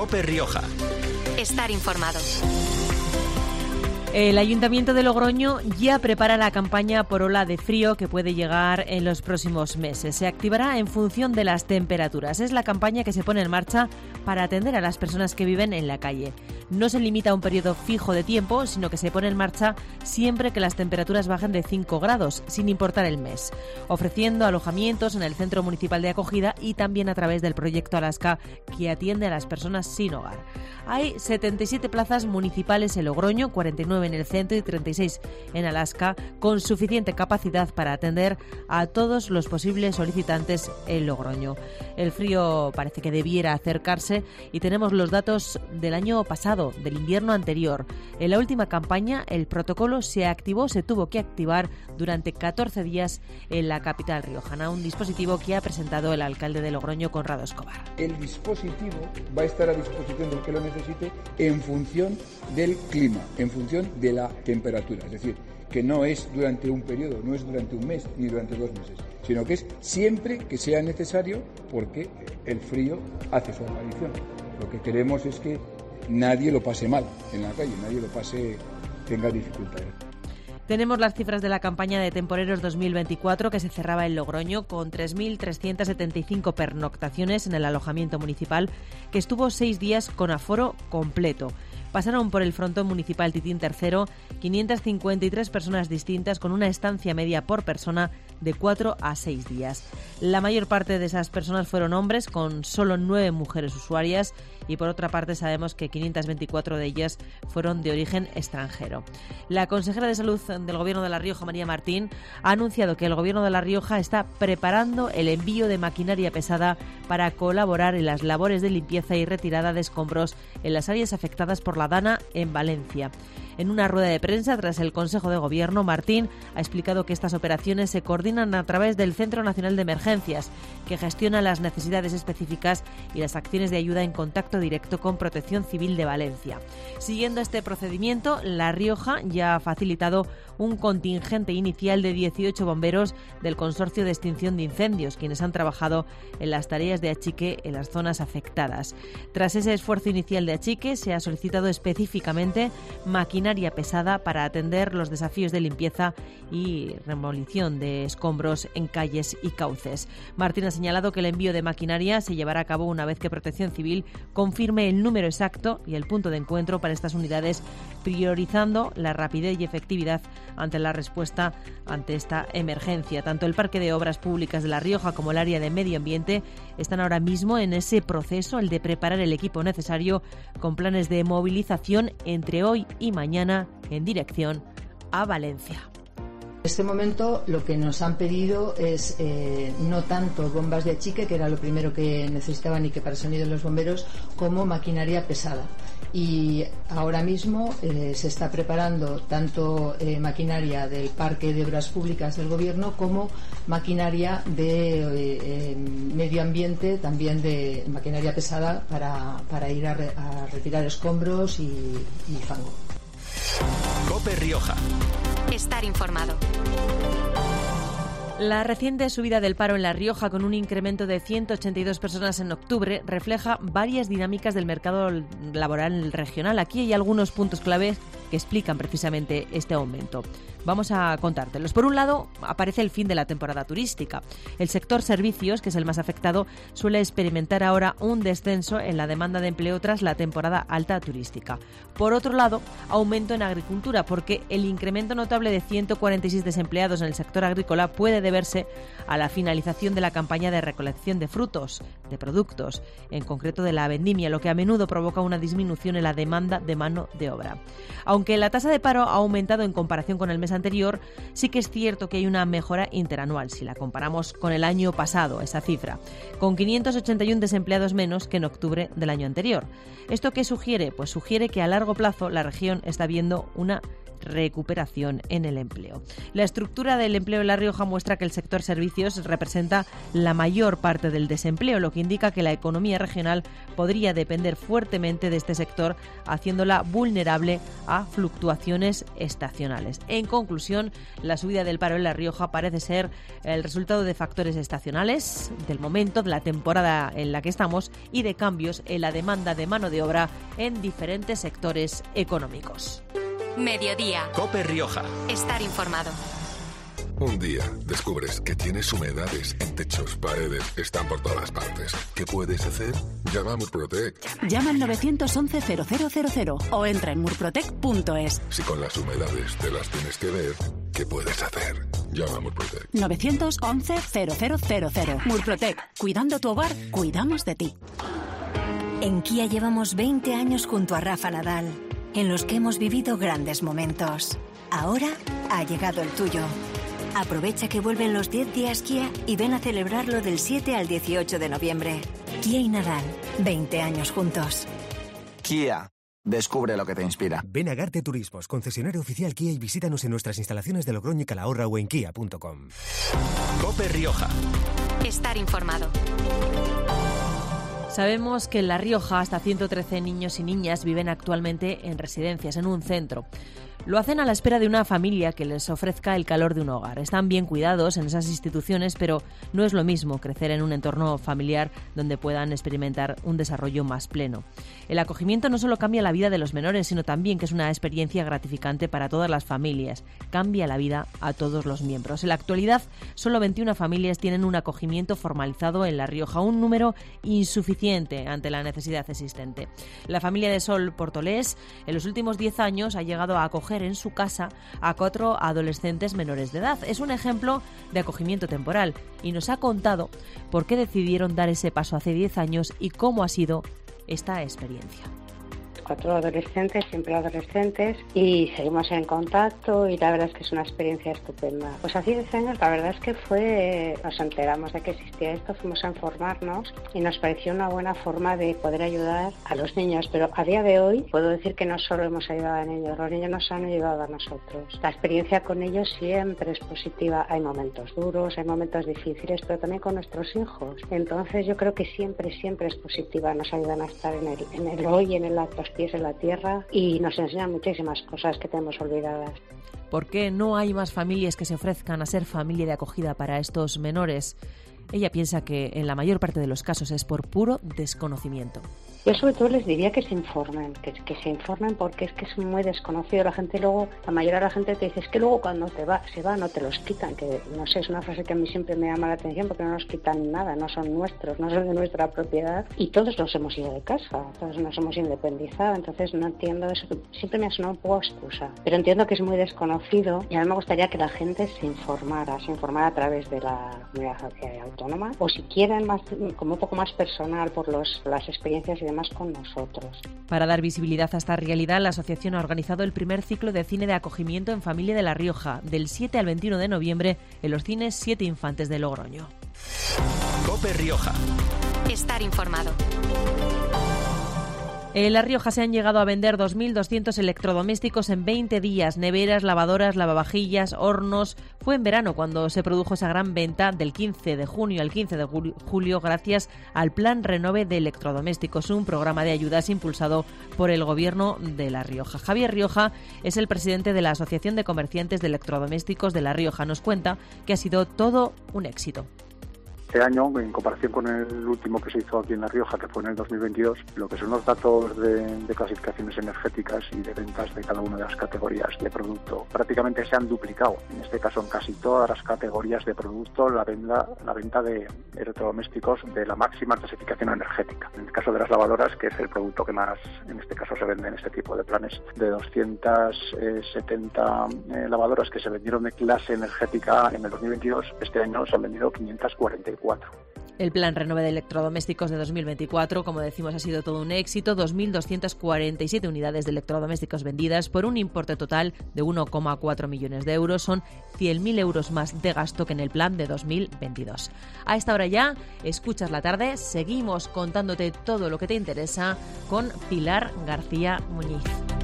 COPE Rioja. Estar informado. El Ayuntamiento de Logroño ya prepara la campaña por ola de frío que puede llegar en los próximos meses. Se activará en función de las temperaturas. Es la campaña que se pone en marcha para atender a las personas que viven en la calle. No se limita a un periodo fijo de tiempo, sino que se pone en marcha siempre que las temperaturas bajen de 5 grados, sin importar el mes, ofreciendo alojamientos en el Centro Municipal de Acogida y también a través del proyecto Alaska, que atiende a las personas sin hogar. Hay 77 plazas municipales en Logroño, 49 en el centro y 36 en Alaska, con suficiente capacidad para atender a todos los posibles solicitantes en Logroño. El frío parece que debiera acercarse y tenemos los datos del año pasado, del invierno anterior. En la última campaña el protocolo se tuvo que activar durante 14 días en la capital riojana, un dispositivo que ha presentado el alcalde de Logroño, Conrado Escobar. El dispositivo va a estar a disposición del que lo necesite en función del clima, en función de la temperatura, es decir, que no es durante un periodo, no es durante un mes ni durante 2 meses, sino que es siempre que sea necesario porque el frío hace su aparición. Lo que queremos es que nadie lo pase mal en la calle, nadie tenga dificultades. Tenemos las cifras de la campaña de temporeros 2024 que se cerraba en Logroño con 3.375 pernoctaciones en el alojamiento municipal, que estuvo 6 días con aforo completo. Pasaron por el frontón municipal Titín III 553 personas distintas con una estancia media por persona de 4 a 6 días. La mayor parte de esas personas fueron hombres, con solo 9 mujeres usuarias, y por otra parte sabemos que 524 de ellas fueron de origen extranjero. La consejera de Salud del Gobierno de La Rioja, María Martín, ha anunciado que el Gobierno de La Rioja está preparando el envío de maquinaria pesada para colaborar en las labores de limpieza y retirada de escombros en las áreas afectadas por la Dana en Valencia. En una rueda de prensa tras el Consejo de Gobierno, Martín ha explicado que estas operaciones se coordinan a través del Centro Nacional de Emergencias, que gestiona las necesidades específicas y las acciones de ayuda en contacto directo con Protección Civil de Valencia. Siguiendo este procedimiento, La Rioja ya ha facilitado un contingente inicial de 18 bomberos del Consorcio de Extinción de Incendios, quienes han trabajado en las tareas de achique en las zonas afectadas. Tras ese esfuerzo inicial de achique, se ha solicitado específicamente maquinaria pesada para atender los desafíos de limpieza y demolición de escombros en calles y cauces. Martín ha señalado que el envío de maquinaria se llevará a cabo una vez que Protección Civil confirme el número exacto y el punto de encuentro para estas unidades, priorizando la rapidez y efectividad ante la respuesta ante esta emergencia. Tanto el Parque de Obras Públicas de La Rioja como el área de Medio Ambiente están ahora mismo en ese proceso, el de preparar el equipo necesario con planes de movilización entre hoy y mañana en dirección a Valencia. En este momento lo que nos han pedido es no tanto bombas de achique, que era lo primero que necesitaban y que para el sonido de los bomberos, como maquinaria pesada. Y ahora mismo se está preparando tanto maquinaria del Parque de Obras Públicas del Gobierno como maquinaria de medio ambiente, también de maquinaria pesada para ir a retirar escombros y fango. COPE Rioja. Estar informado. La reciente subida del paro en La Rioja, con un incremento de 182 personas en octubre, refleja varias dinámicas del mercado laboral regional. Aquí hay algunos puntos claves que explican precisamente este aumento. Vamos a contártelos. Por un lado, aparece el fin de la temporada turística. El sector servicios, que es el más afectado, suele experimentar ahora un descenso en la demanda de empleo tras la temporada alta turística. Por otro lado, aumento en agricultura, porque el incremento notable de 146 desempleados en el sector agrícola puede deberse a la finalización de la campaña de recolección de frutos, de productos, en concreto de la vendimia, lo que a menudo provoca una disminución en la demanda de mano de obra. Aunque la tasa de paro ha aumentado en comparación con el mes anterior, sí que es cierto que hay una mejora interanual si la comparamos con el año pasado, esa cifra, con 581 desempleados menos que en octubre del año anterior. ¿Esto qué sugiere? Pues sugiere que a largo plazo la región está viendo una recuperación en el empleo. La estructura del empleo en La Rioja muestra que el sector servicios representa la mayor parte del desempleo, lo que indica que la economía regional podría depender fuertemente de este sector, haciéndola vulnerable a fluctuaciones estacionales. En conclusión, la subida del paro en La Rioja parece ser el resultado de factores estacionales, del momento, de la temporada en la que estamos y de cambios en la demanda de mano de obra en diferentes sectores económicos. Mediodía. COPE Rioja. Estar informado. Un día descubres que tienes humedades en techos, paredes, están por todas partes. ¿Qué puedes hacer? Llama a Murprotec. Llama al 911-0000 o entra en murprotec.es. Si con las humedades te las tienes que ver, ¿qué puedes hacer? Llama a Murprotec. 911-0000. Murprotec. Cuidando tu hogar, cuidamos de ti. En Kia llevamos 20 años junto a Rafa Nadal, en los que hemos vivido grandes momentos. Ahora ha llegado el tuyo. Aprovecha que vuelven los 10 días Kia y ven a celebrarlo del 7 al 18 de noviembre. Kia y Nadal, 20 años juntos. Kia, descubre lo que te inspira. Ven a Garte Turismos, concesionario oficial Kia, y visítanos en nuestras instalaciones de Logroño y Calahorra o en kia.com. COPE Rioja. Estar informado. Sabemos que en La Rioja hasta 113 niños y niñas viven actualmente en residencias, en un centro. Lo hacen a la espera de una familia que les ofrezca el calor de un hogar. Están bien cuidados en esas instituciones, pero no es lo mismo crecer en un entorno familiar donde puedan experimentar un desarrollo más pleno. El acogimiento no solo cambia la vida de los menores, sino también que es una experiencia gratificante para todas las familias. Cambia la vida a todos los miembros. En la actualidad, solo 21 familias tienen un acogimiento formalizado en La Rioja, un número insuficiente ante la necesidad existente. La familia de Sol Portolés en los últimos 10 años ha llegado a acoger en su casa a 4 adolescentes menores de edad. Es un ejemplo de acogimiento temporal y nos ha contado por qué decidieron dar ese paso hace 10 años y cómo ha sido esta experiencia. 4 adolescentes, siempre adolescentes, y seguimos en contacto y la verdad es que es una experiencia estupenda. Pues hace 10 años la verdad es que nos enteramos de que existía esto, fuimos a informarnos y nos pareció una buena forma de poder ayudar a los niños, pero a día de hoy puedo decir que no solo hemos ayudado a niños, los niños nos han ayudado a nosotros. La experiencia con ellos siempre es positiva, hay momentos duros, hay momentos difíciles, pero también con nuestros hijos. Entonces yo creo que siempre es positiva, nos ayudan a estar en el hoy, en el acto, pies en la tierra, y nos enseñan muchísimas cosas que tenemos olvidadas. ¿Por qué no hay más familias que se ofrezcan a ser familia de acogida para estos menores? Ella piensa que en la mayor parte de los casos es por puro desconocimiento. Yo sobre todo les diría que se informen, que se informen, porque es que es muy desconocido. La gente luego, la mayoría de la gente te dice, es que luego cuando se va no te los quitan, que no sé, es una frase que a mí siempre me llama la atención porque no nos quitan nada, no son nuestros, no son de nuestra propiedad y todos nos hemos ido de casa, todos nos hemos independizado, entonces no entiendo eso, siempre me ha sonado un poco excusa, pero entiendo que es muy desconocido y a mí me gustaría que la gente se informara a través de la comunidad autónoma o si quieren más, como un poco más personal por las experiencias y demás con nosotros. Para dar visibilidad a esta realidad, la asociación ha organizado el primer ciclo de cine de acogimiento en familia de La Rioja, del 7 al 21 de noviembre, en los cines 7 Infantes de Logroño. COPE Rioja. Estar informado. En La Rioja se han llegado a vender 2.200 electrodomésticos en 20 días, neveras, lavadoras, lavavajillas, hornos. Fue en verano cuando se produjo esa gran venta del 15 de junio al 15 de julio gracias al Plan Renove de Electrodomésticos, un programa de ayudas impulsado por el Gobierno de La Rioja. Javier Rioja es el presidente de la Asociación de Comerciantes de Electrodomésticos de La Rioja. Nos cuenta que ha sido todo un éxito. Este año, en comparación con el último que se hizo aquí en La Rioja, que fue en el 2022, lo que son los datos de clasificaciones energéticas y de ventas de cada una de las categorías de producto prácticamente se han duplicado. En este caso, en casi todas las categorías de producto, la venta de electrodomésticos de la máxima clasificación energética. En el caso de las lavadoras, que es el producto que más, en este caso, se vende en este tipo de planes, de 270 lavadoras que se vendieron de clase energética en el 2022, este año se han vendido 544. El Plan Renove de Electrodomésticos de 2024, como decimos, ha sido todo un éxito. 2.247 unidades de electrodomésticos vendidas por un importe total de 1,4 millones de euros. Son 100.000 euros más de gasto que en el plan de 2022. A esta hora ya, escuchas la tarde. Seguimos contándote todo lo que te interesa con Pilar García Muñiz.